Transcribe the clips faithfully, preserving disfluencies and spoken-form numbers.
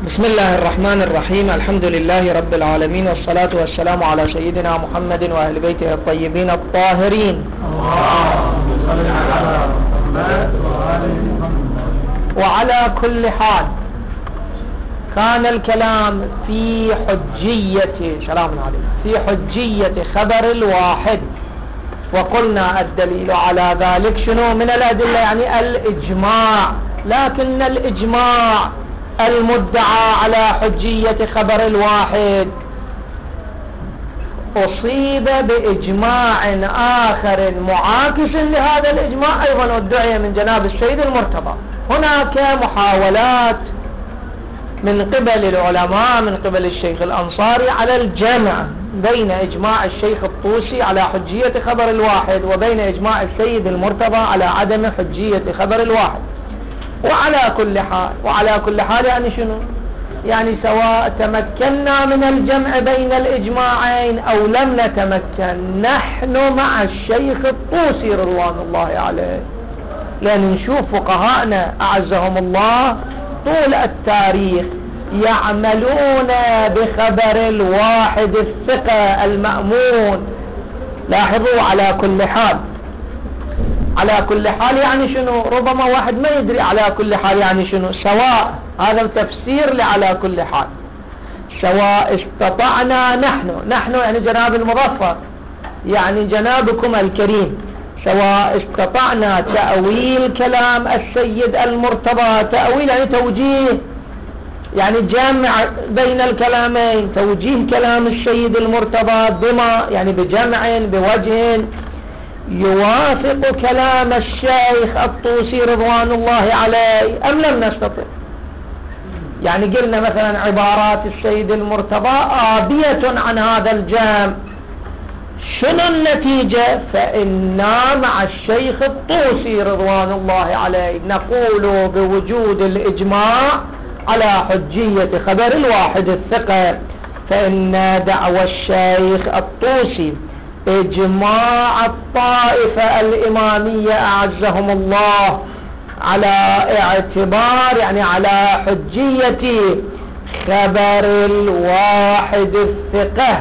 بسم الله الرحمن الرحيم. الحمد لله رب العالمين، والصلاة والسلام على سيدنا محمد وأهل بيته الطيبين الطاهرين. وعلى كل حال كان الكلام في حجية سلام عليكم في حجية خبر الواحد، وقلنا الدليل على ذلك شنو من الأدلة؟ يعني الإجماع، لكن الإجماع المدعى على حجية خبر الواحد أصيب بإجماع آخر معاكس لهذا الإجماع أيضا ادعي من جناب السيد المرتضى. هناك محاولات من قبل العلماء من قبل الشيخ الأنصاري على الجمع بين إجماع الشيخ الطوسي على حجية خبر الواحد وبين إجماع السيد المرتضى على عدم حجية خبر الواحد. وعلى كل حال وعلى كل حال يعني شنو؟ يعني سواء تمكنا من الجمع بين الإجماعين أو لم نتمكن، نحن مع الشيخ الطوسي رضوان الله عليه، لأن نشوف فقهاءنا أعزهم الله طول التاريخ يعملون بخبر الواحد الثقة المأمون. لاحظوا على كل حال على كل حال يعني شنو؟ ربما واحد ما يدري على كل حال يعني شنو، سواء هذا تفسير لعلى كل حال، سواء استطعنا نحن نحن يعني جناب المظفر، يعني جنابكم الكريم، سواء استطعنا تأويل كلام السيد المرتضى، تأويل يعني توجيه، يعني جمع بين الكلامين، توجيه كلام السيد المرتضى بما يعني بجمع بوجه يوافق كلام الشيخ الطوسي رضوان الله عليه، أم لم نستطع؟ يعني قلنا مثلا عبارات السيد المرتضى آبية عن هذا الجمع، شنو النتيجة؟ فإنا مع الشيخ الطوسي رضوان الله عليه نقول بوجود الإجماع على حجية خبر الواحد الثقة، فإن دعوى الشيخ الطوسي إجماع الطائفة الإمامية أعزهم الله على اعتبار يعني على حجية خبر الواحد الثقة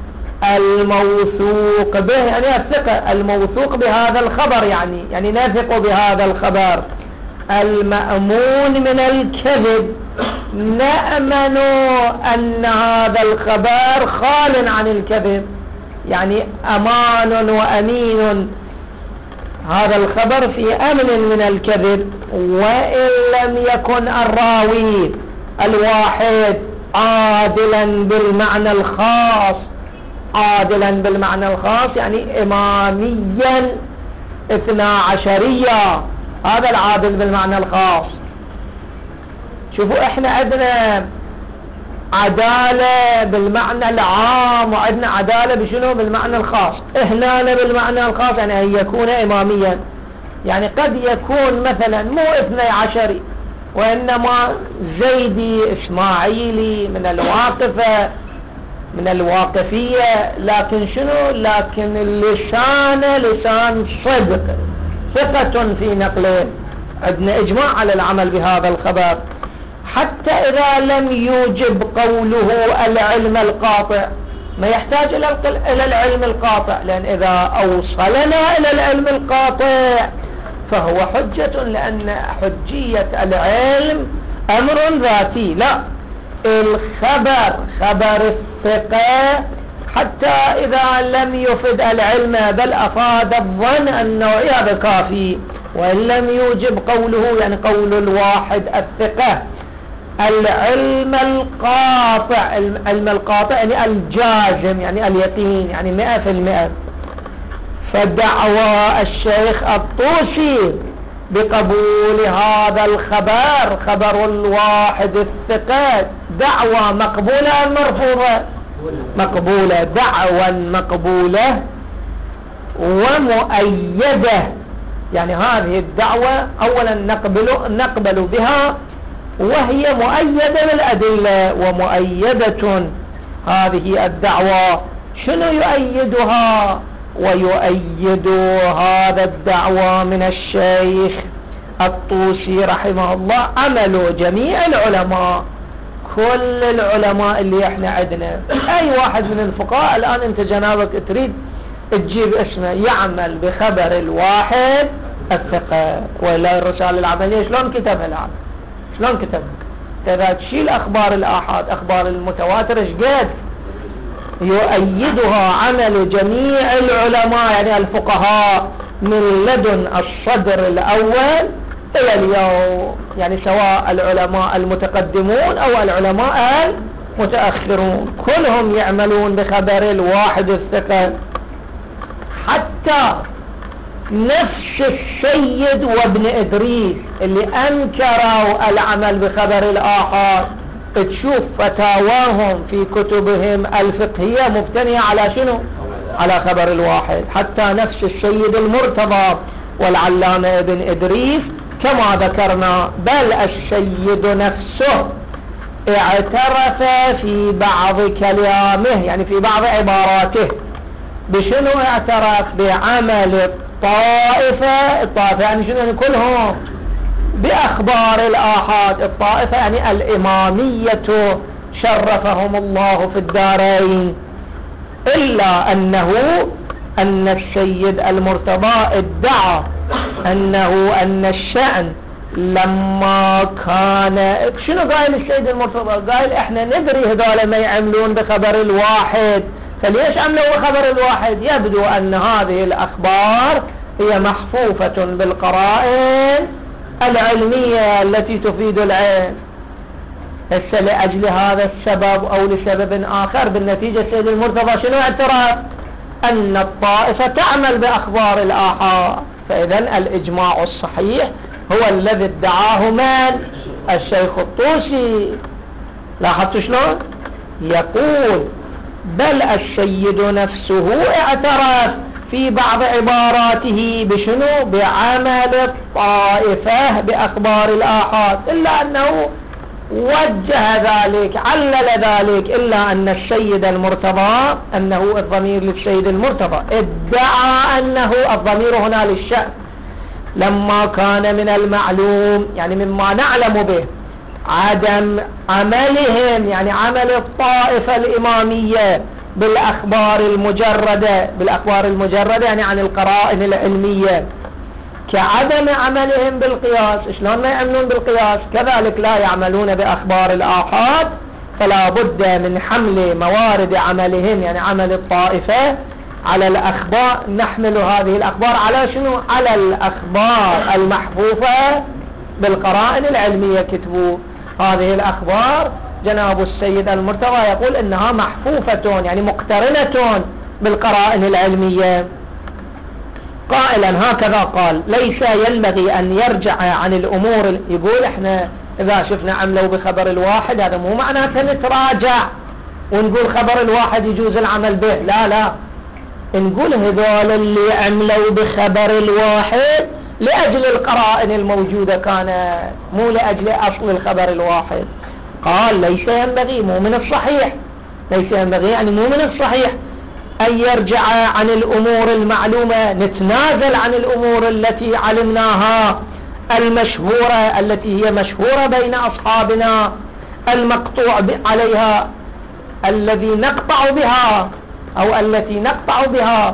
الموثوق به، يعني الثقة الموثوق بهذا الخبر، يعني يعني نثق بهذا الخبر المأمون من الكذب، نأمن أن هذا الخبر خال عن الكذب، يعني أمان وأمين هذا الخبر في أمن من الكذب، وإن لم يكن الراوي الواحد عادلا بالمعنى الخاص، عادلا بالمعنى الخاص يعني إماميا اثنا عشرية، هذا العادل بالمعنى الخاص. شوفوا احنا عندنا عدالة بالمعنى العام وعندنا عدالة بشنو؟ بالمعنى الخاص. هنا بالمعنى الخاص يعني أن يكون إماميا، يعني قد يكون مثلا مو اثني عشري وإنما زيدي إسماعيلي من الواقفة من الواقفية، لكن شنو؟ لكن اللسان لسان صدق، ثقة في نقله، عندنا إجماع على العمل بهذا الخبر، حتى إذا لم يوجب قوله العلم القاطع، ما يحتاج إلى العلم القاطع، لأن إذا أوصلنا إلى العلم القاطع فهو حجة، لأن حجية العلم أمر ذاتي، لا الخبر خبر الثقة حتى إذا لم يفد العلم بل أفاد الظن أنه هذا كافي، وإن لم يوجب قوله يعني قول الواحد الثقة العلم القاطع، العلم القاطع يعني الجازم يعني اليقين يعني مئة في المئة. فدعوى الشيخ الطوسي بقبول هذا الخبر خبر الواحد الثقة دعوى مقبولة أم مرفوضة؟ مقبولة، دعوى مقبولة ومؤيدة، يعني هذه الدعوة أولا نقبل, نقبل بها وهي مؤيدة بالأدلة ومؤيدة. هذه الدعوة شنو يؤيدها؟ ويؤيد هذا الدعوة من الشيخ الطوسي رحمه الله عمل جميع العلماء كل العلماء اللي احنا عندنا، اي واحد من الفقهاء الان انت جنابك تريد تجيب اسمه يعمل بخبر الواحد الثقة، ولا الرسالة العملية شلون كتبها الآن؟ شلون كتبها؟ إذا تشيل أخبار الآحاد أخبار المتواتر شقد يؤيدها عمل جميع العلماء يعني الفقهاء من لدن الصدر الأول إلى اليوم، يعني سواء العلماء المتقدمون أو العلماء المتأخرون كلهم يعملون بخبر الواحد الثقة. حتى نفس السيد وابن إدريس اللي أنكروا العمل بخبر الآحاد تشوف فتاواهم في كتبهم الفقهية مبتنية على شنو؟ على خبر الواحد. حتى نفس السيد المرتضى والعلامة ابن إدريس كما ذكرنا، بل السيد نفسه اعترف في بعض كلامه يعني في بعض عباراته بشنو اعترف؟ بعمل الطائفة. الطائفة يعني شنو؟ يعني كلهم بأخبار الآحاد. الطائفة يعني الإمامية شرفهم الله في الدارين. إلا أنه أن السيد المرتضى ادعى أنه أن الشأن لما كان شنو قايل السيد المرتضى؟ قايل احنا ندري هذول ما يعملون بخبر الواحد، فليش عملوا بخبر الواحد؟ يبدو أن هذه الأخبار هي محفوفة بالقرائن العلمية التي تفيد العلم. هسه لأجل هذا السبب أو لسبب آخر بالنتيجة السيد المرتضى شنو اعترف؟ أن الطائفة تعمل بأخبار الآحاد. فإذا الإجماع الصحيح هو الذي ادعاه من؟ الشيخ الطوسي. لاحظتوا شلون؟ يقول بل السيد نفسه اعترف في بعض عباراته بشنو؟ بعمل الطائفة بأخبار الآحاد، إلا أنه وجه ذلك علل ذلك. إلا أن السيد المرتضى أنه الضمير للسيد المرتضى ادعى أنه الضمير هنا للشأن لما كان من المعلوم يعني مما نعلم به عدم عملهم يعني عمل الطائفة الإمامية بالأخبار المجردة. بالأخبار المجردة يعني عن القرائن العلمية، كعدم عملهم بالقياس. شلون ما يعملون بالقياس كذلك لا يعملون بأخبار الآحاد. فلا بد من حمل موارد عملهم يعني عمل الطائفة على الأخبار. نحمل هذه الأخبار على شنو؟ على الأخبار المحفوفة بالقرائن العلمية. كتبوا هذه الأخبار جناب السيد المرتضى يقول إنها محفوفة يعني مقترنة بالقرائن العلمية. قائلا هكذا قال: ليس ينبغي أن يرجع عن الأمور. يقول احنا إذا شفنا عملوا بخبر الواحد هذا مو معناته نتراجع ونقول خبر الواحد يجوز العمل به. لا لا، نقول هذول اللي عملوا بخبر الواحد لأجل القرائن الموجودة كان، مو لأجل أصل الخبر الواحد. قال ليس ينبغي، مو من الصحيح. ليس ينبغي يعني مو من الصحيح أن يرجع عن الأمور المعلومة، نتنازل عن الأمور التي علمناها المشهورة التي هي مشهورة بين أصحابنا المقطوع عليها الذي نقطع بها أو التي نقطع بها.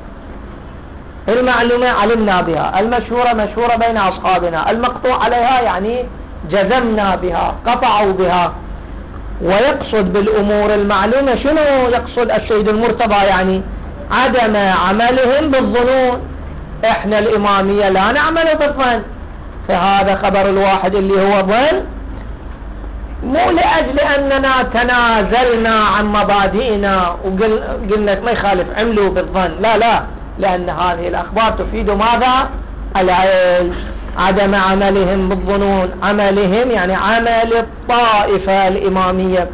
المعلومة علمنا بها، المشهورة مشهورة بين أصحابنا، المقطوع عليها يعني جزمنا بها قطعوا بها. ويقصد بالأمور المعلومة شنو يقصد السيد المرتضى؟ يعني عدم عملهم بالظنون. احنا الإمامية لا نعمل بالظن، فهذا خبر الواحد اللي هو ظن، مو لأجل أننا تنازلنا عن مبادئنا وقلنا ما يخالف عملوا بالظن، لا لا، لأن هذه الأخبار تفيد ماذا؟ العلم. عدم عملهم بالظنون، عملهم يعني عمل الطائفة الإمامية.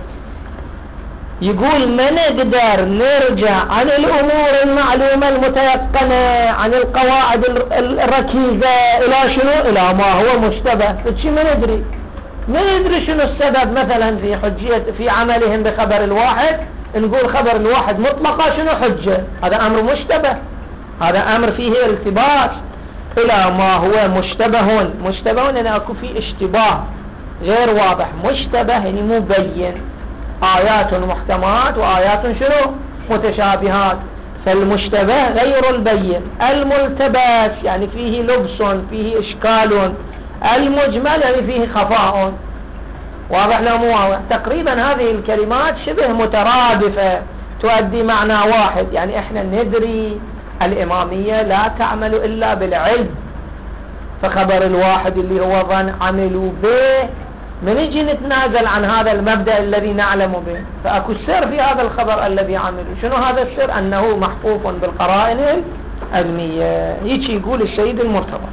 يقول ما نقدر نرجع عن الأمور المعلومة المتيقنة عن القواعد الركيزة إلى شنو؟ إلى ما هو مشتبه. فشي ما ندري ما ندري شنو السبب مثلا في حجية في عملهم بخبر الواحد. نقول خبر الواحد مطلقة شنو حجة؟ هذا أمر مشتبه، هذا أمر فيه التباس إلى ما هو مشتبه. مشتبه أن أكو فيه اشتباه غير واضح. مشتبه يعني مبين، آيات محكمات وآيات شنو متشابهات. فالمشتبه غير البين. الملتبس يعني فيه لبس، فيه إشكال. المجمل يعني فيه خفاء. واضح لا مو واضح؟ تقريبا هذه الكلمات شبه مترادفة تؤدي معنى واحد. يعني احنا ندري الإمامية لا تعمل إلا بالعلم، فخبر الواحد اللي هو ظن عملوا به، من يجي نتنازل عن هذا المبدأ الذي نعلم به؟ فأكو سر في هذا الخبر الذي عملوا. شنو هذا السر؟ أنه محفوف بالقرائن العلمية. يجي يقول السيد المرتضى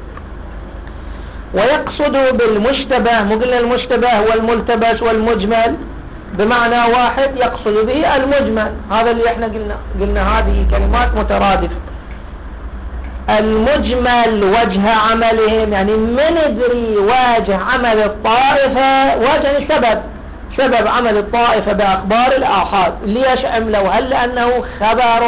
ويقصد بالمشتبه، مو قلنا المشتبه والملتبس والمجمل بمعنى واحد، يقصد به المجمل. هذا اللي احنا قلنا قلنا هذه كلمات مترادفة. المجمل وجه عملهم، يعني من ندري وجه عمل الطائفة، وجه سبب سبب عمل الطائفة بأخبار الآحاد. ليش عملوا؟ هل لأنه خبر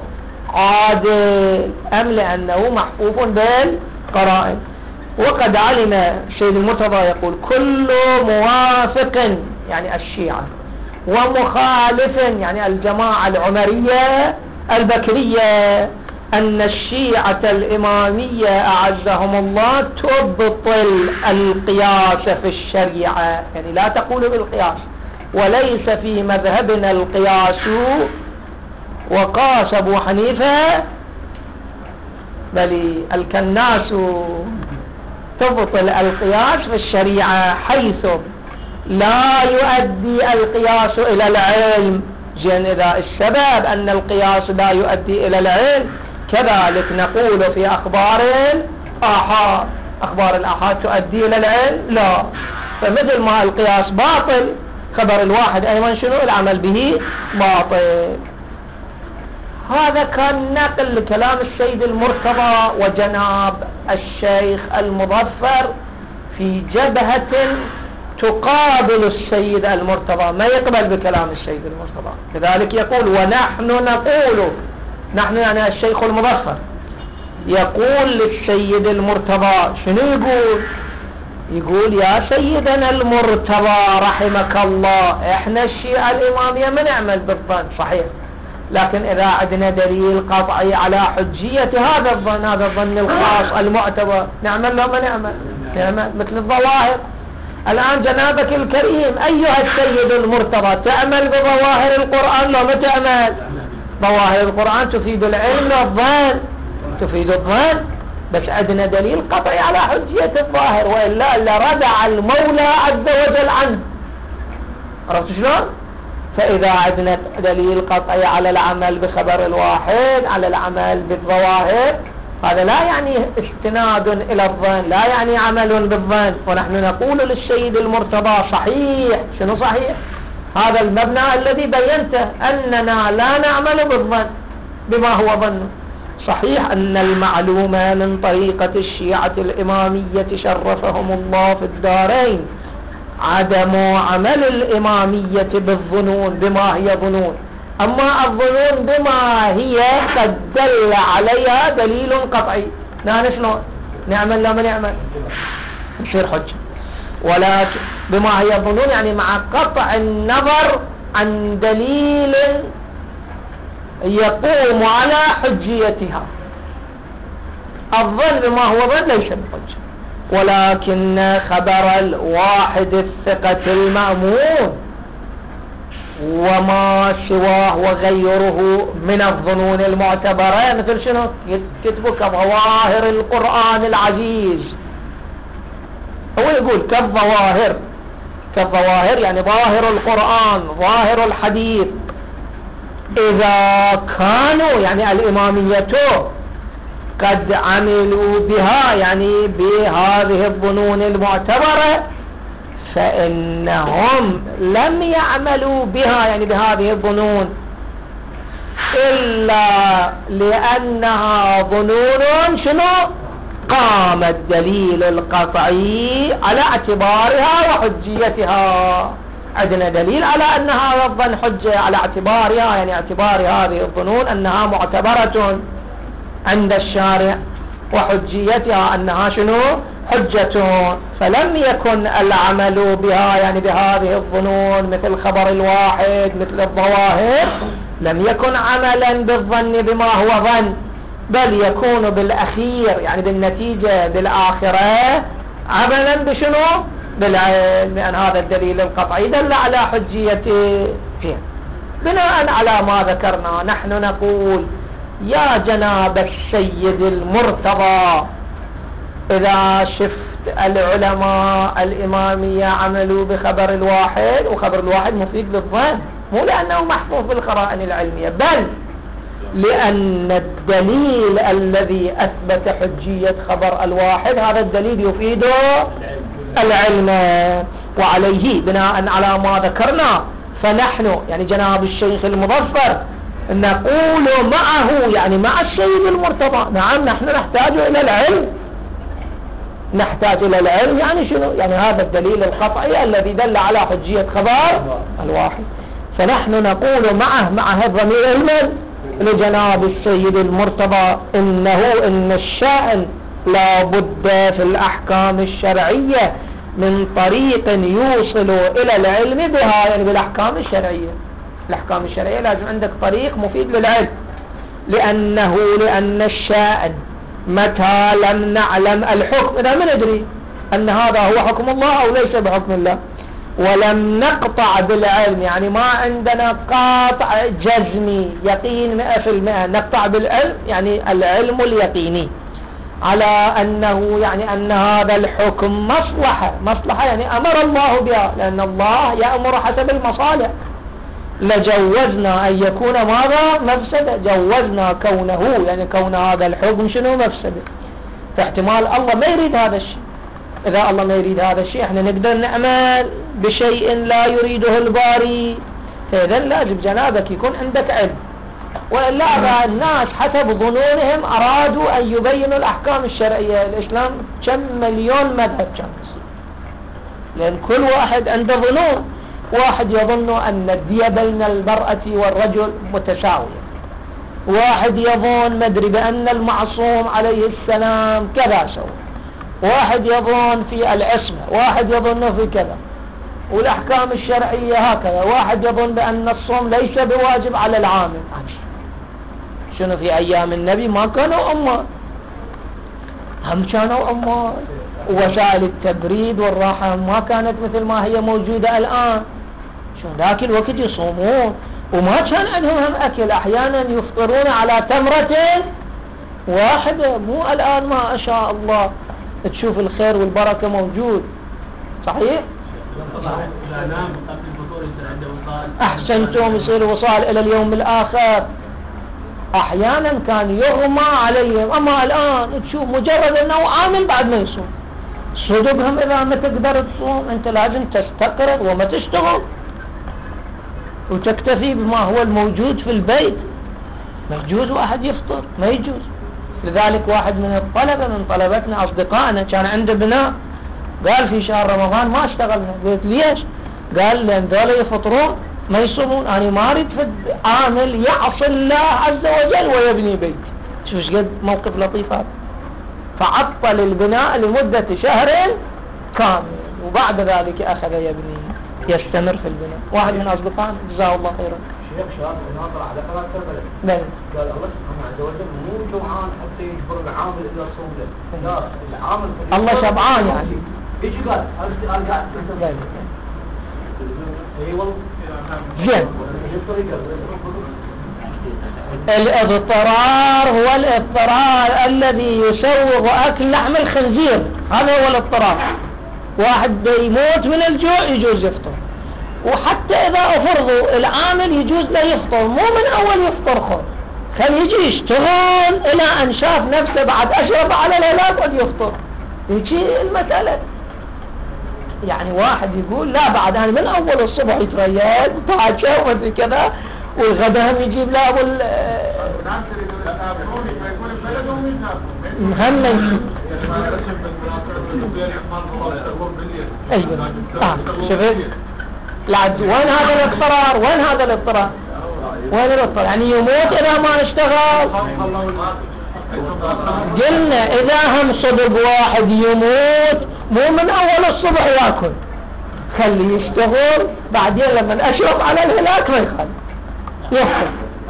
عادل أم لأنه محفوف بالقرائن؟ وقد علم السيد المرتضى يقول كل موافق يعني الشيعة ومخالف يعني الجماعة العمرية البكرية أن الشيعة الإمامية أعزهم الله تبطل القياس في الشريعة. يعني لا تقول بالقياس، وليس في مذهبنا القياس، وقاس أبو حنيفة بل الكناس تبطل القياس في الشريعة، حيث لا يؤدي القياس إلى العلم. جن إذا السبب أن القياس لا يؤدي إلى العلم، كذلك نقول في أخبار الآحاد. أخبار الآحاد تؤدي إلى العلم؟ لا. فمثل ما القياس باطل، خبر الواحد أيضا شنو العمل به باطل. هذا كان نقل لكلام السيد المرتضى وجناب الشيخ المظفر في جبهة تقابل السيد المرتضى، ما يقبل بكلام السيد المرتضى. لذلك يقول ونحن نقول، نحن يعني الشيخ المظفر يقول للسيد المرتضى شنو يقول؟ يقول يا سيدنا المرتضى رحمك الله، احنا الشيعة الإمامية ما نعمل بالظن صحيح، لكن إذا عندنا دليل قطعي على حجية هذا الظن، هذا الظن الخاص المعتبر، نعمل لو ما نعمل؟ نعمل مثل الظواهر. الآن جنابك الكريم أيها السيد المرتضى، تعمل بظواهر القرآن لو ما تعمل؟ ظواهر القرآن تفيد العلم والظن، تفيد الظن، بس عندنا دليل قطعي على حجية الظاهر، وإلا لردع المولى عز وجل عنه. عرفت شلون؟ فإذا عندنا دليل قطعي على العمل بخبر الواحد، على العمل بالظواهر، هذا لا يعني استناد إلى الظن، لا يعني عمل بالظن. ونحن نقول للسيد المرتضى صحيح. شنو صحيح؟ هذا المبنى الذي بينته، أننا لا نعمل بالظن بما هو ظن. صحيح أن المعلومة من طريقة الشيعة الإمامية شرفهم الله في الدارين عدم عمل الإمامية بالظنون بما هي ظنون، أما الظنون بما هي قد دل عليها دليل قطعي، لا شلون نعمل لا ما نعمل نصير حجة. ولا بما هي ظنون يعني مع قطع النظر عن دليل يقوم على حجيتها. الظن بما هو ظن ليس بحجة، ولكن خبر الواحد الثقة المأمون وما سواه وغيره من الظنون المعتبرة، مثل شنو كتبوا كظواهر القرآن العزيز. هو يقول كالظواهر، كالظواهر يعني ظاهر القرآن ظاهر الحديث، إذا كانوا يعني الإمامية قد عملوا بها يعني بهذه الظنون المعتبرة، فإنهم لم يعملوا بها يعني بهذه الظنون إلا لأنها ظنون شنو قام الدليل القطعي على اعتبارها وحجيتها. عندنا دليل على أن هذا الظن حجة على اعتبارها، يعني اعتبار هذه الظنون أنها معتبرة عند الشارع، وحجيتها أنها شنو حجة، فلم يكن العمل بها يعني بهذه الظنون مثل خبر الواحد مثل الظواهر، لم يكن عملا بالظن بما هو ظن، بل يكون بالأخير يعني بالنتيجة بالآخرة عملا بشنو؟ بالعلم، لأن هذا الدليل القطعي دل على حجيته فيه. بناء على ما ذكرنا نحن نقول يا جناب السيد المرتضى، إذا شفت العلماء الإمامية عملوا بخبر الواحد، وخبر الواحد مفيد للظن، مو لأنه محفوظ بالقرائن العلمية، بل لأن الدليل الذي أثبت حجية خبر الواحد هذا الدليل يفيد العلم. وعليه بناء على ما ذكرنا فنحن يعني جناب الشيخ المظفر نقول معه يعني مع السيد المرتضى، نعم نحن نحتاج إلى العلم، نحتاج إلى العلم يعني شنو؟ يعني هذا الدليل القطعي الذي دل على حجية خبر الواحد، فنحن نقول معه مع هذا الضمير المن لجناب السيد المرتضى إنه إن الشأن لا بد في الأحكام الشرعية من طريق يوصل إلى العلم بها، يعني بالأحكام الشرعية. الأحكام الشرعية لازم عندك طريق مفيد للعلم، لأنه لأن الشأن متى لم نعلم الحكم، إذا ما ندري أن هذا هو حكم الله أو ليس بحكم الله، ولم نقطع بالعلم يعني ما عندنا قاطع جزمي يقين مئة في المئة، نقطع بالعلم يعني العلم اليقيني على أنه يعني أن هذا الحكم مصلحة، مصلحة يعني أمر الله بها، لأن الله يأمر حسب المصالح، لجوزنا أن يكون ماذا؟ مفسدة، جوزنا كونه يعني كون هذا الحكم شنو؟ مفسدة. فاحتمال الله ما يريد هذا الشيء، إذا الله ما يريد هذا الشيء احنا نقدر نعمل بشيء لا يريده الباري، فإذا لازم جنابك يكون عندك علم، وإلا الناس حسب ظنونهم أرادوا أن يبينوا الأحكام الشرعية. الإسلام كم مليون مذهب كم، لأن كل واحد عنده ظنون، واحد يظن أن الدية بين المرأة والرجل متساوية، واحد يظن مدري بأن المعصوم عليه السلام كذا سوى، واحد يظن في العصمة، واحد يظن في كذا، والأحكام الشرعية هكذا، واحد يظن بأن الصوم ليس بواجب على العامل. شنو في أيام النبي ما كانوا أموال، هم كانوا أموال، ووسائل التبريد والراحة ما كانت مثل ما هي موجودة الآن، شو ذاك الوقت يصومون وما كان عندهم هم أكل، أحيانا يفطرون على تمرة واحدة، مو الآن ما شاء الله تشوف الخير والبركة موجود. صحيح؟ أحسنتم، يصير وصال إلى اليوم الآخر، أحيانا كان يغمى عليهم، أما الآن تشوف مجرد أنه عامل بعد ما يصوم. صدقهم إذا ما تقدر تصوم أنت لازم تستقرض وما تشتغل وتكتفي بما هو الموجود في البيت، ما يجوز واحد يفطر، ما يجوز. لذلك واحد من الطلبة من طلبتنا أصدقائنا كان عنده بناء، قال في شهر رمضان ما اشتغلنا، قلت ليش؟ قال لأن ذولا يفطرون ما يصومون، أنا ما أريد في عامل يعصي الله عز وجل ويبني بيت. شوف ايش قد موقف لطيف هذا، فعطل البناء لمدة شهر كامل، وبعد ذلك أخذ يبني يستمر في البناء. واحد من أصدقائنا جزاه الله خيرا شيخ شاب ناظر على قناة كربلاء، بل قال الله سبحانه عز وجل مو جوعان حتى يجبر العامل إلى الصوم له، لا العامل الله شبعان يعني ايش قال؟ قال قاعد اي والله زين. الاضطرار هو الاضطرار الذي يسوغ أكل لحم الخنزير، هذا هو الاضطرار. واحد يموت من الجوع يجوز يفطر، وحتى إذا فرضوا العامل يجوز لا يفطر، مو من أول يفطر خل خل يجي يشتغل إلى أن شاف نفسه بعد أشرب على الهلاك قد يفطر، يجي المسألة. يعني واحد يقول لا بعد أنا من أول الصبح يتريد طاجة ومثل كذا، والغداء يجيب له أبو مهمن. أيوة آه شفت لعد وين هذا الاضطرار؟ وين هذا الاضطرار؟ وين الاضطرار؟ يعني يموت إذا ما نشتغل. قلنا إذا هم صبح واحد يموت مو من أول الصبح يأكل، خليه يشتغل، بعدين لما أشرف على الهلاك ما يخل يحكم.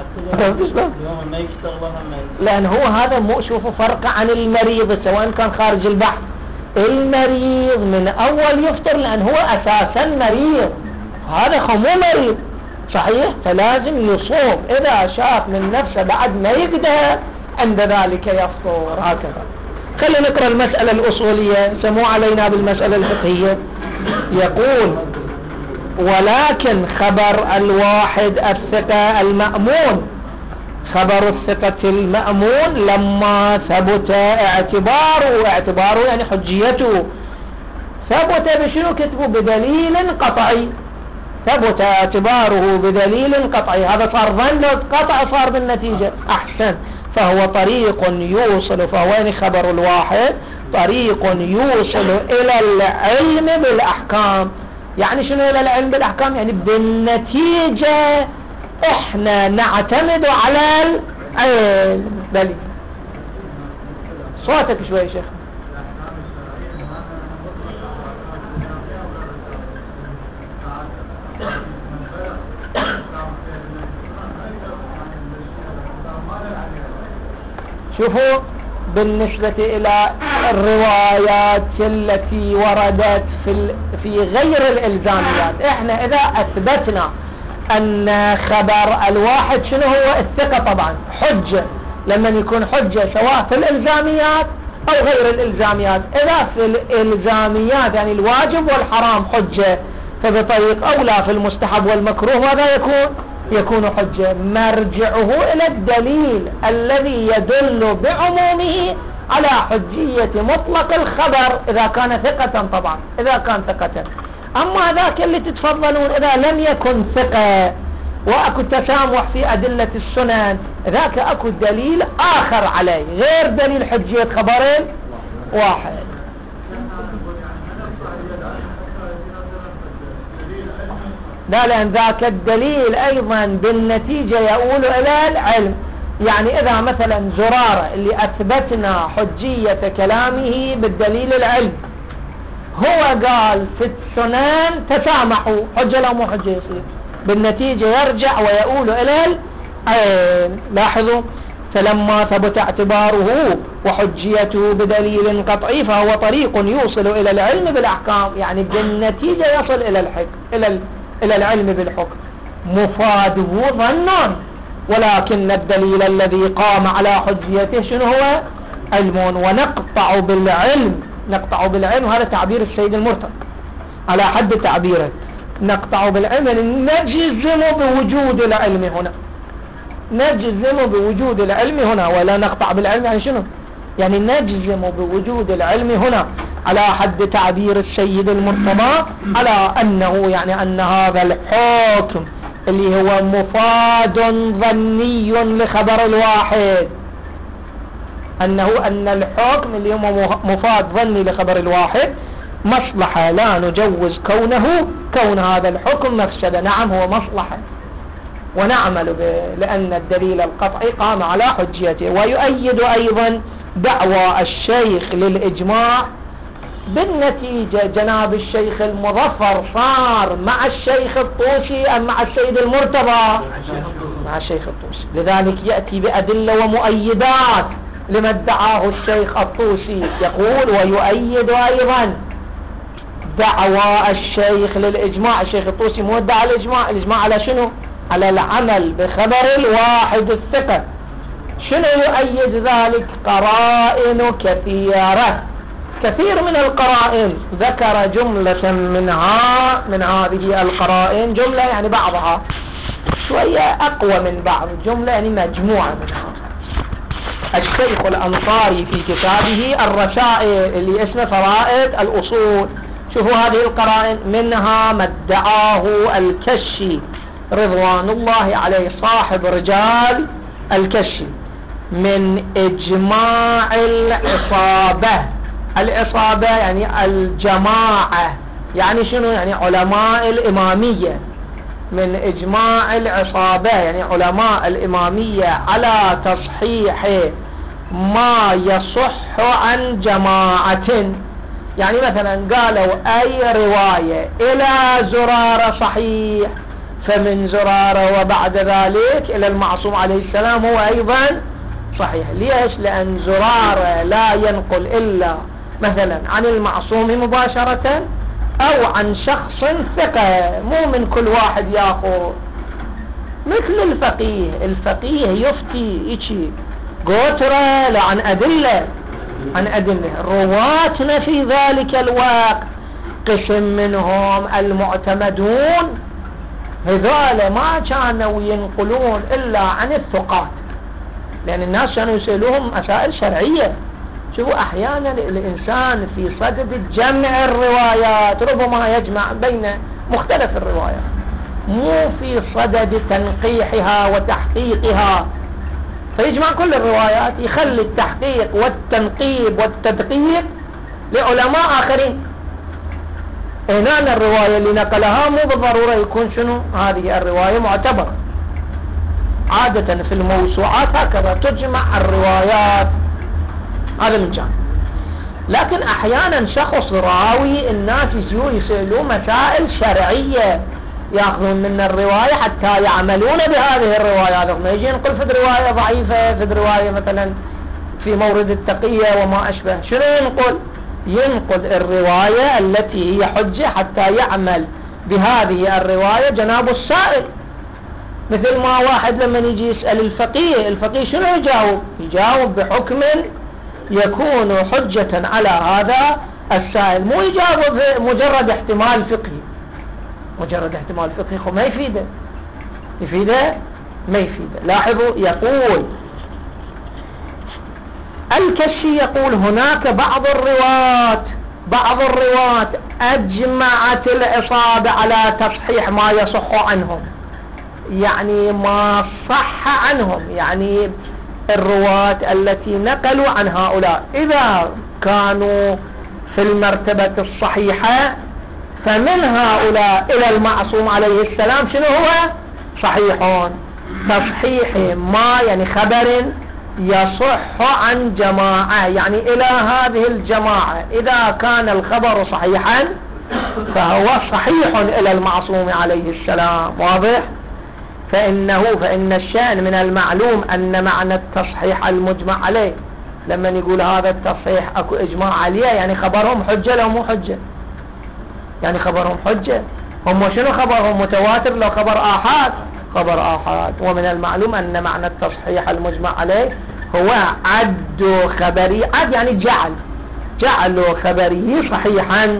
لأن هو هذا مو، شوفوا فرق عن المريض سواء كان خارج البحث. المريض من أول يفطر لأن هو أساسا مريض، هذا هو مو مريض صحيح، فلازم يصوم. إذا شاف من نفسه بعد ما يقدر عند ذلك يفطر. هكذا. خلينا نقرأ المسألة الأصولية، سموا علينا بالمسألة الفقهية. يقول: ولكن خبر الواحد الثقة المأمون، خبر الثقة المأمون لما ثبت اعتباره، اعتباره يعني حجيته، ثبت بشنو؟ كتبوا بدليل قطعي، ثبت اعتباره بدليل قطعي. هذا صار ظن قطع، صار بالنتيجة أحسن. فهو طريق يوصل، فهو يعني خبر الواحد طريق يوصل إلى العلم بالأحكام. يعني شنو إلى العلم بالأحكام؟ يعني بالنتيجة احنا نعتمد على العلم. دليل. صوتك شوي يا شيخ. شوفوا، بالنسبة إلى الروايات التي وردت في في غير الإلزاميات، احنا إذا أثبتنا أن خبر الواحد شنو هو الثقة، طبعا حجة لما يكون حجة سواء في الإلزاميات أو غير الإلزاميات. إذا في الإلزاميات يعني الواجب والحرام حجة، فبطريق أولى في المستحب والمكروه ماذا يكون؟ يكون حجة. مرجعه إلى الدليل الذي يدل بعمومه على حجية مطلق الخبر إذا كان ثقة، طبعا إذا كان ثقة. أما ذاك اللي تتفضلون إذا لم يكن ثقة وأكو تسامح في أدلة السنن، ذاك أكو دليل آخر عليه غير دليل حجية خبرين واحد. لا، لأن ذاك الدليل أيضا بالنتيجة يقول إلى العلم. يعني إذا مثلا زرارة اللي أثبتنا حجية كلامه بالدليل العلم، هو قال في السنن تسامحوا، حجة لا مو حجة، يصير بالنتيجة يرجع ويقول إلى العلم. لاحظوا، فلما ثبت اعتباره وحجيته بدليل قطعي فهو طريق يوصل إلى العلم بالأحكام. يعني بالنتيجة يصل إلى الحكم، إلى إلى العلم بالحكم. مفاده ظن، ولكن الدليل الذي قام على حجيته شنو هو؟ علم. ونقطع بالعلم، نقطع بالعلم، هذا تعبير السيد المرتضى على حد تعبيره. نقطع بالعلم نجزم بوجود العلم هنا، نجزم بوجود العلم هنا. ولا نقطع بالعلم يعني شنو؟ يعني نجزم بوجود العلم هنا على حد تعبير السيد المرتضى على أنه يعني أن هذا الحكم اللي هو مفاد ظني لخبر الواحد، أنه أن الحكم اللي هو مفاد ظني لخبر الواحد مصلحة لا نجوز كونه كون هذا الحكم مفسدة. نعم هو مصلحة ونعمل به لأن الدليل القطعي قام على حجيته. ويؤيد أيضا دعوى الشيخ للإجماع بالنتيجة. جناب الشيخ المظفر صار مع الشيخ الطوسي أم مع السيد المرتضى؟ مع الشيخ الطوسي. لذلك يأتي بأدلة ومؤيدات لما ادعاه الشيخ الطوسي. يقول: ويؤيد أيضا دعوى الشيخ للإجماع. الشيخ الطوسي مو ادعى الإجماع، الإجماع على شنو؟ على العمل بخبر الواحد الثقة. شنو يؤيد ذلك؟ قرائن كثيرة، كثير من القرائن. ذكر جملة منها، من هذه القرائن جملة يعني بعضها شوية أقوى من بعض، جملة يعني مجموعة منها. الشيخ الأنصاري في كتابه الرسائل اللي اسمه فرائد الأصول، شوفوا هذه القرائن. منها ما ادعاه الكشي رضوان الله عليه صاحب رجال الكشي من إجماع العصابة. العصابة يعني الجماعة، يعني شنو؟ يعني علماء الإمامية. من إجماع العصابة يعني علماء الإمامية على تصحيح ما يصح عن جماعة. يعني مثلا قالوا أي رواية إلى زرارة صحيح، فمن زرارة وبعد ذلك إلى المعصوم عليه السلام هو أيضا صحيح. ليش؟ لأن زرارة لا ينقل إلا مثلا عن المعصوم مباشرة أو عن شخص ثقة، مو من كل واحد يأخذ. مثل الفقيه، الفقيه يفتي يشي قوترة لعن أدلة عن أدلة. رواتنا في ذلك الوقت قسم منهم المعتمدون، هذول ما كانوا ينقلون إلا عن الثقات، لأن الناس كانوا يسألوهم مسائل شرعية. شوفوا أحيانا الإنسان في صدد جمع الروايات ربما يجمع بين مختلف الروايات، مو في صدد تنقيحها وتحقيقها، فيجمع كل الروايات، يخلي التحقيق والتنقيب والتدقيق لعلماء آخرين. هنا الرواية اللي نقلها مو بالضرورة يكون شنو هذه الرواية معتبرة. عادة في الموسوعات هكذا تجمع الروايات، هذا من جانب. لكن أحيانا شخص راوي الناس يجوا يسألوا مسائل شرعية، يأخذون من الرواية حتى يعملون بهذه الروايات. ما يجي ينقل في رواية ضعيفة، في رواية مثلا في مورد التقية وما أشبه، شنو ينقل؟ ينقل الرواية التي هي حجة حتى يعمل بهذه الرواية جناب السائل. مثل ما واحد لما يجي يسأل الفقيه، الفقيه شنو يجاوب؟ يجاوب بحكم يكون حجة على هذا السائل، مو يجاوب مجرد احتمال فقهي. مجرد احتمال فقهي خو ما يفيده، يفيده ما يفيده. لاحظوا يقول الكشي، يقول هناك بعض الرواة بعض الرواة أجمعت العصابة على تصحيح ما يصح عنهم، يعني ما صح عنهم، يعني الرواة التي نقلوا عن هؤلاء إذا كانوا في المرتبة الصحيحة فمن هؤلاء إلى المعصوم عليه السلام شنو هو؟ صحيحون. تصحيح ما يعني خبر يصح عن جماعة، يعني إلى هذه الجماعة إذا كان الخبر صحيحا فهو صحيح إلى المعصوم عليه السلام. واضح؟ فإنه فإن الشأن من المعلوم أن معنى التصحيح المجمع عليه، لما يقول هذا التصحيح أكو إجماع عليه يعني خبرهم حجة لو مو حجة، يعني خبرهم حجة. هم شنو خبرهم؟ متواتر لو خبر آحاد، خبر آحاد. ومن المعلوم أن معنى التصحيح المجمع عليه هو عد خبري، عد يعني جعل جعل خبري صحيحا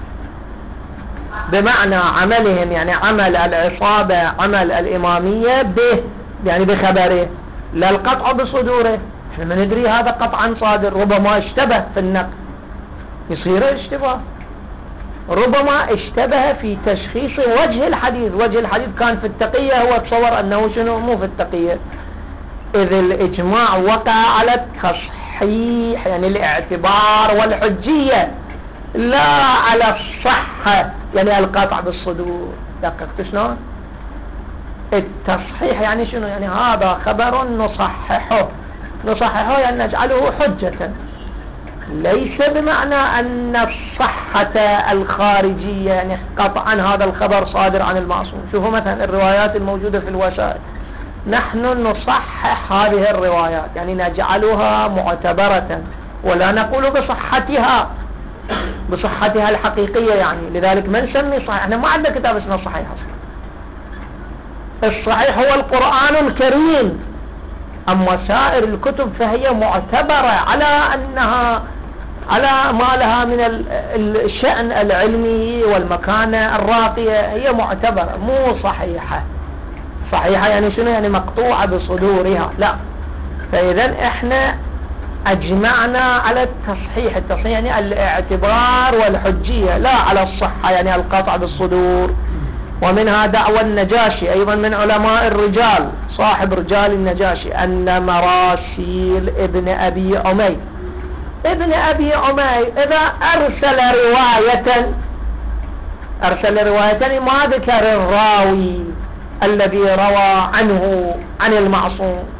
بمعنى عملهم، يعني عمل العصابة عمل الإمامية به، يعني بخبره، لا القطع بصدوره. احنا ما ندري هذا قطعا صادر، ربما اشتبه في النقل، يصير اشتباه، ربما اشتبه في تشخيص وجه الحديث. وجه الحديث كان في التقية، هو تصور أنه شنو مو في التقية. إذ الإجماع وقع على التصحيح يعني الاعتبار والحجية، لا على الصحة يعني القطع بالصدور. دققت شلون؟ التصحيح يعني شنو؟ يعني هذا خبر نصححه، نصححه يعني نجعله حجة، ليس بمعنى أن الصحة الخارجية يعني قطعا هذا الخبر صادر عن المعصوم. شوفوا مثلا الروايات الموجودة في الوسائل، نحن نصحح هذه الروايات يعني نجعلها معتبرة، ولا نقول بصحتها بصحتها الحقيقية، يعني لذلك ما نسمي صحيح. احنا ما عندنا كتاب اسمه صحيح أصلا. الصحيح هو القرآن الكريم، أما سائر الكتب فهي معتبرة على أنها على ما لها من الشأن العلمي والمكانة الراقية، هي معتبرة مو صحيحة. صحيحة يعني شنو؟ يعني مقطوعة بصدورها، لا. فإذا احنا أجمعنا على التصحيح. التصحيح يعني الاعتبار والحجية، لا على الصحة يعني القطع بالصدور. ومنها دعوى النجاشي أيضا من علماء الرجال، صاحب رجال النجاشي، أن مراسيل ابن أبي عمي ابن أبي عمي إذا أرسل رواية أرسل رواية ما ذكر الراوي الذي روى عنه عن المعصوم،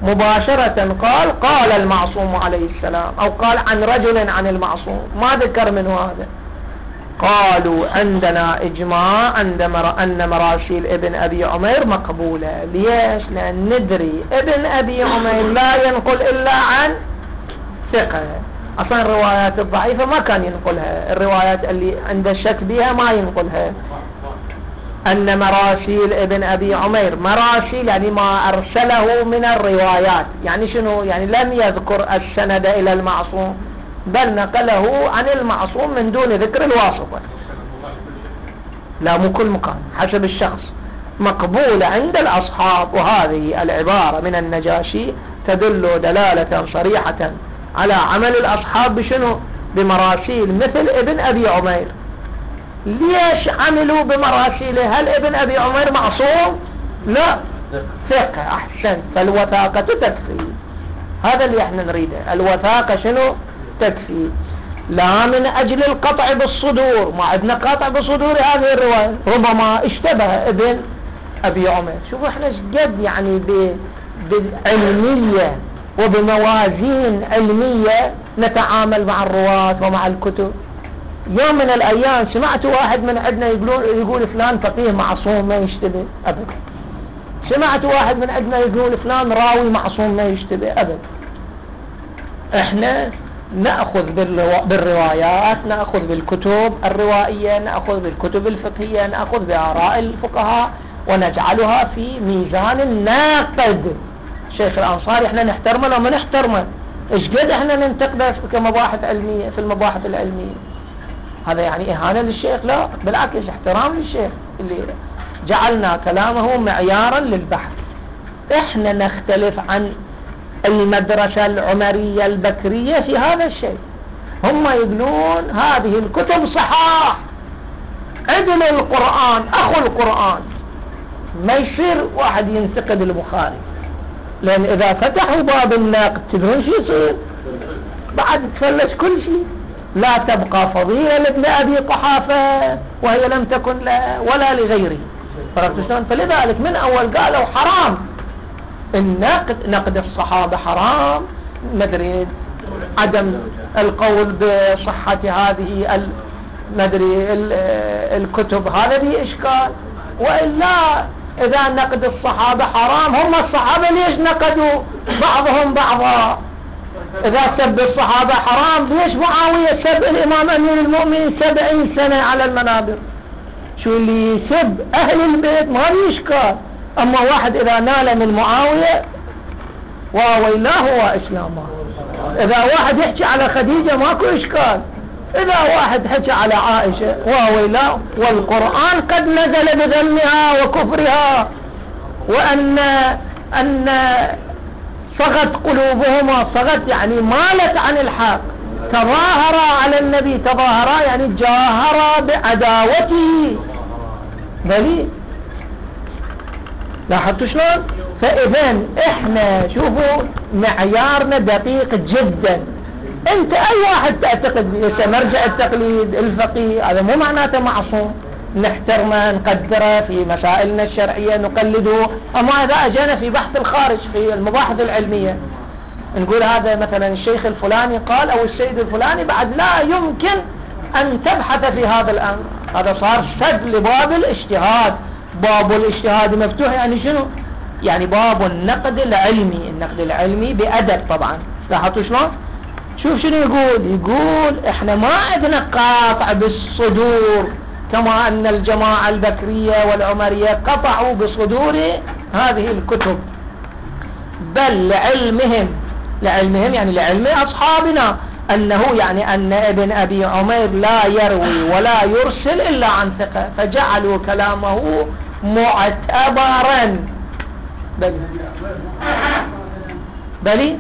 مباشرة قال قال المعصوم عليه السلام، أو قال عن رجل عن المعصوم، ما ذكر منه هذا. قالوا عندنا إجماع عندما أن مراسيل ابن أبي عمير مقبولة. ليش؟ لأن ندري ابن أبي عمير لا ينقل إلا عن ثقة. أصلا الروايات الضعيفة ما كان ينقلها، الروايات اللي عند الشك بها ما ينقلها. أن مراسيل ابن أبي عمير، مراسيل يعني ما أرسله من الروايات، يعني شنو؟ يعني لم يذكر السند إلى المعصوم، بل نقله عن المعصوم من دون ذكر الواسطة. لا، مو كل مكان، حسب الشخص. مقبولة عند الأصحاب. وهذه العبارة من النجاشي تدل دلالة صريحة على عمل الأصحاب بشنو؟ بمراسيل مثل ابن أبي عمير. ليش عملوا بمراسيله؟ هل ابن أبي عمير معصوم؟ لا، ثقة. أحسن، فالوثاقة تكفي. هذا اللي احنا نريده، الوثاقة شنو؟ تكفي. لا من أجل القطع بالصدور، ما عندنا قطع بصدور هذه الرواية، ربما اشتبه ابن أبي عمير. شوفوا احنا قد يعني بعلمية وبموازين علمية نتعامل مع الرواة ومع الكتب. يوم من الأيام سمعت واحد من عندنا يقول, يقول فلان فقيه معصوم ما يشتبه أبدا. سمعت واحد من عندنا يقول فلان راوي معصوم ما يشتبه أبدا. احنا نأخذ بالروايات، نأخذ بالكتب الروائية، نأخذ بالكتب الفقهية، نأخذ بآراء الفقهاء ونجعلها في ميزان الناقد. الشيخ الأنصاري احنا نحترمه لو ما نحترمه، ايش قد احنا ننتقده كمباحث علمية في المباحث العلمية؟ هذا يعني إهانة للشيخ؟ لا، بالعكس احترام للشيخ اللي جعلنا كلامه معيارا للبحث. احنا نختلف عن المدرسة العمرية البكرية في هذا الشيء. هم يقولون هذه الكتب صحاح، عدل القرآن، أخو القرآن. ما يصير واحد ينتقد البخاري، لأن إذا فتحوا باب النقد تدرون شو يصير؟ بعد تفلش كل شيء. لا تبقى فضيلة لابن أبي قحافة وهي لم تكن لا ولا لغيره. فلذلك من أول قالوا حرام النقد، نقد الصحابة حرام، مدري عدم القول بصحة هذه مدري الكتب، هذا به إشكال. وإلا إذا نقد الصحابة حرام، هم الصحابة ليش نقدوا بعضهم بعضا؟ إذا سب الصحابة حرام، ليش معاوية سب الإمام أمير المؤمنين سبعين سنة على المنابر؟ شو اللي يسب أهل البيت ما يشكال. أما واحد إذا نال من معاوية وويلاه وإسلامه. إذا واحد يحكي على خديجة ماكو إشكال، إذا واحد حكي على عائشة وويلاه. والقرآن قد نزل بذمها وكفرها، وأن أن صغت قلوبهما، صغت يعني مالت عن الحق، تظاهرا على النبي، تظاهرا يعني جاهرا بعداوته. بلي لاحظتوا شلون؟ فإذا احنا شوفوا معيارنا دقيق جدا. انت اي واحد تعتقد به مرجع التقليد الفقيه، هذا مو معناته معصوم، نحترمه نقدره في مسائلنا الشرعية نقلده. اما اذا اجينا في بحث الخارج في المباحث العلمية نقول هذا مثلا الشيخ الفلاني قال او السيد الفلاني، بعد لا يمكن ان تبحث في هذا الامر. هذا صار سد لباب الاجتهاد. باب الاجتهاد مفتوح يعني شنو؟ يعني باب النقد العلمي، النقد العلمي بأدب طبعا. لاحظتوا شلون؟ شوف شنو يقول، يقول احنا ما عندنا قاطع بالصدور كما ان الجماعة البكرية والعمرية قطعوا بصدور هذه الكتب، بل لعلمهم، لعلمهم يعني لعلم اصحابنا انه يعني ان ابن ابي عمير لا يروي ولا يرسل الا عن ثقة، فجعلوا كلامه معتبرا. بل بلي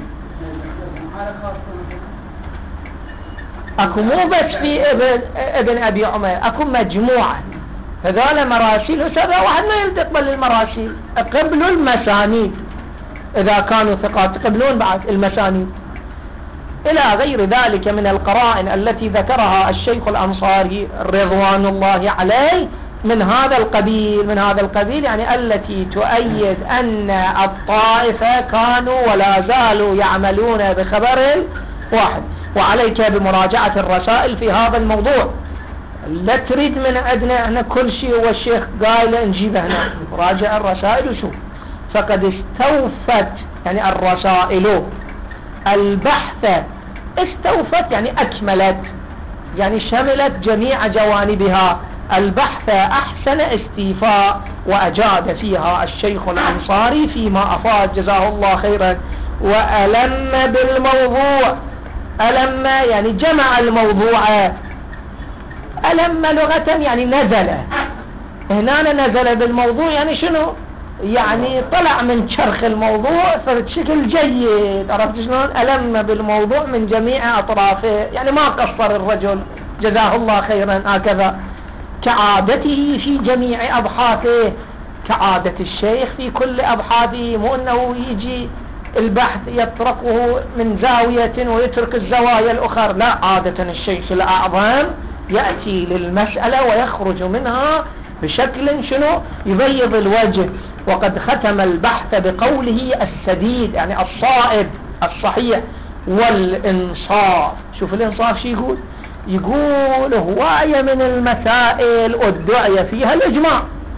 اكو مو بس في ابن, ابن ابي عمير، اكو مجموعة هذول مراسيل. هذا واحد ما يقبل المراسيل، قبلوا المسانيد اذا كانوا ثقات، قبلون بعد المسانيد الى غير ذلك من القرائن التي ذكرها الشيخ الأنصاري رضوان الله عليه من هذا القبيل من هذا القبيل يعني التي تؤيد أن الطائفة كانوا ولا زالوا يعملون بخبر واحد. وعليك بمراجعة الرسائل في هذا الموضوع، لا تريد من عندنا احنا كل شيء والشيخ قايل نجيبه هنا، راجع الرسائل وشوف. فقد استوفت يعني الرسائل البحث، استوفت يعني أكملت، يعني شملت جميع جوانبها البحث أحسن استيفاء، وأجاد فيها الشيخ الأنصاري فيما أفاد جزاه الله خيرا. وألم بالموضوع، ألم يعني جمع الموضوع، ألم لغة يعني نزل، هنا نزل بالموضوع يعني شنو؟ يعني طلع من شرخ الموضوع بشكل جيد، عرفت شلون؟ ألم بالموضوع من جميع أطرافه، يعني ما قصر الرجل جزاه الله خيرا هكذا، كعادته في جميع أبحاثه، كعادة الشيخ في كل أبحاثه، مو أنه يجي البحث يطرقه من زاوية ويترك الزوايا الأخرى، لا، عادة الشيخ الأعظم يأتي للمسألة ويخرج منها بشكل شنو؟ يبيض الوجه. وقد ختم البحث بقوله السديد يعني الصائب الصحيح والإنصاف. شوف الإنصاف شي يقول؟ يقول هواية من المسائل ادعي فيها الإجماع،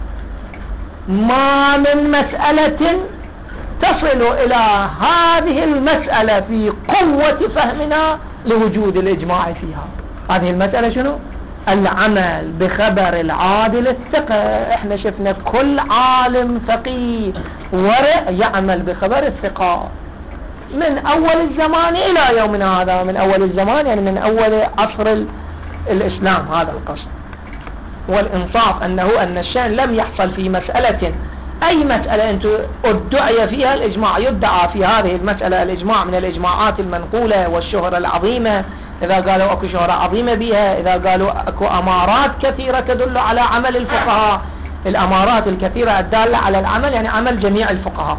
ما من مسألة تصل إلى هذه المسألة في قوة فهمنا لوجود الإجماع فيها. هذه المسألة شنو؟ العمل بخبر العادل الثقة. احنا شفنا كل عالم فقيه ورع يعمل بخبر الثقة من أول الزمان إلى يومنا هذا، من أول الزمان يعني من أول عصر الإسلام، هذا القصد. والإنصاف أنه أن الشأن لم يحصل في مسألة، أي مسألة أنت ادعي فيها الإجماع، يدعى في هذه المسألة الإجماع من الإجماعات المنقولة والشهرة العظيمة، إذا قالوا أكو شهرة عظيمة بها، إذا قالوا أكو أمارات كثيرة تدل على عمل الفقهاء، الأمارات الكثيرة الدالة على العمل يعني عمل جميع الفقهاء.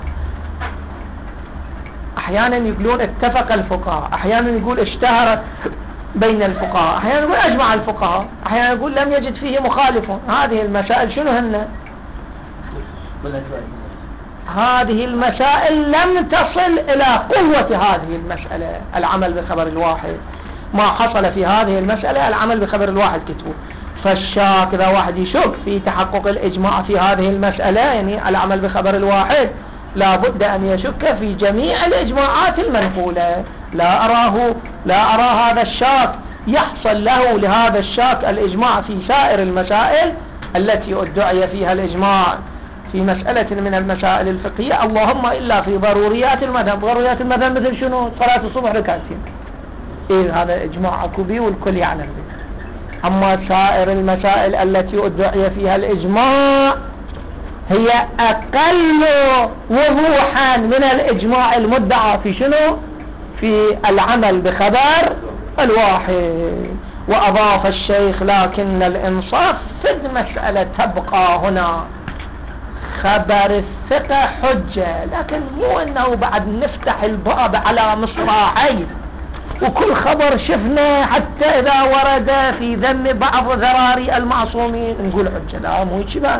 أحيانا يقولون اتفق الفقهاء، أحيانا يقول اشتهر بين الفقهاء، أحيانا يقول أجمع الفقهاء، أحيانا يقول لم يجد فيه مخالف. هذه المسائل شنو هن؟ هذه المسائل لم تصل إلى قوة هذه المسألة العمل بخبر الواحد. ما حصل في هذه المسألة العمل بخبر الواحد كتبه. فالشاك إذا واحد يشك في تحقق الإجماع في هذه المسألة يعني العمل بخبر الواحد، لا بد أن يشك في جميع الإجماعات المنقولة. لا أراه لا أرى هذا الشاك يحصل له لهذا الشاك الإجماع في سائر المسائل التي ادعي فيها الإجماع في مسألة من المسائل الفقهية، اللهم إلا في ضروريات المذهب. ضروريات المذهب مثل شنو؟ صلاة الصبح ركعتين، إيه هذا إجماع أكو به والكل يعلم به. أما سائر المسائل التي ادعي فيها الإجماع هي أقل وضوحا من الإجماع المدعى في شنو؟ في العمل بخبر الواحد. وأضاف الشيخ لكن الإنصاف في المسألة تبقى هنا خبر الثقة حجة، لكن مو أنه بعد نفتح الباب على مصراعين وكل خبر شفنا حتى إذا ورد في ذم بعض ذراري المعصومين نقول حجة. لا، مو هيك بعد،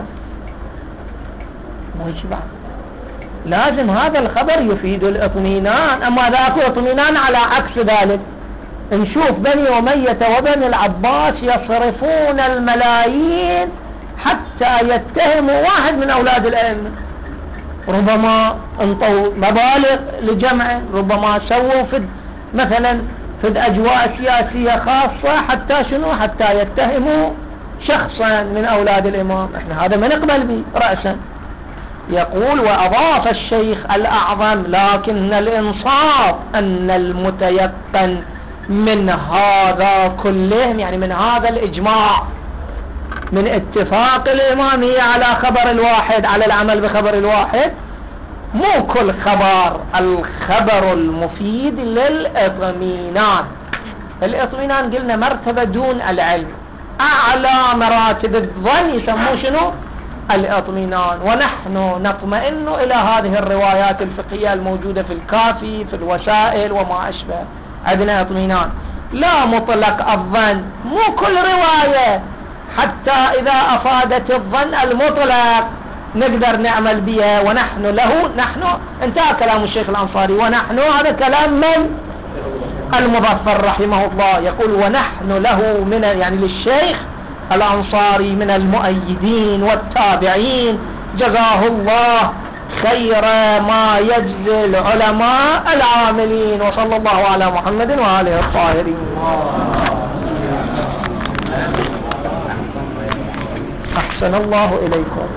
مو هيك بعد. لازم هذا الخبر يفيد الاطمئنان. أما ذاك اطمئنان على عكس ذلك، نشوف بني أمية وبني العباس يصرفون الملايين حتى يتهموا واحد من أولاد الأئمة، ربما انطوا مبالغ لجمعه، ربما سووا في مثلا في أجواء سياسية خاصة حتى شنو؟ حتى يتهموا شخصا من أولاد الإمام. احنا هذا ما نقبل به رأسا. يقول وأضاف الشيخ الأعظم لكن الإنصاف أن المتيقن من هذا كله يعني من هذا الإجماع، من اتفاق الإمامية على خبر الواحد، على العمل بخبر الواحد، مو كل خبر، الخبر المفيد للإطمئنان. الإطمئنان قلنا مرتبة دون العلم، أعلى مراتب الظن يسموه شنو؟ الإطمئنان. ونحن نطمئن إلى هذه الروايات الفقهية الموجودة في الكافي في الوسائل وما أشبه، عندنا اطمئنان. لا مطلق الظن، مو كل رواية حتى إذا أفادت الظن المطلق نقدر نعمل بها. ونحن له، نحن انتهى كلام الشيخ الأنصاري، ونحن هذا كلام من المظفر رحمه الله، يقول ونحن له من يعني للشيخ الأنصاري من المؤيدين والتابعين، جزاه الله خير ما يجزي العلماء العاملين. وصلى الله على محمد وآله الطاهرين. أحسن الله إليكم.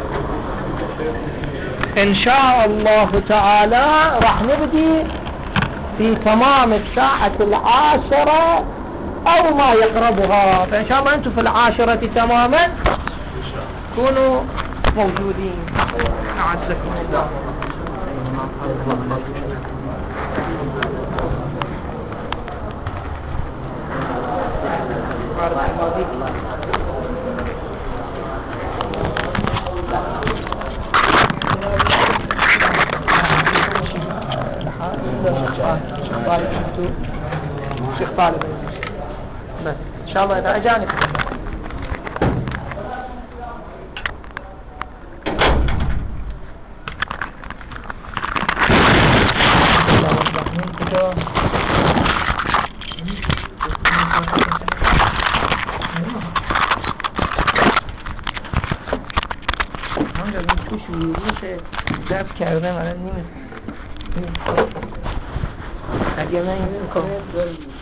إن شاء الله تعالى راح نبدي في تمام الساعة العاشرة أو ما يقربها، فإن شاء الله أنتم في العاشرة تماما كونوا موجودين. أعزكم الله. شيخ طالب بس إن شاء الله إذا أجانب. دب کردم الان نیمه اگه من این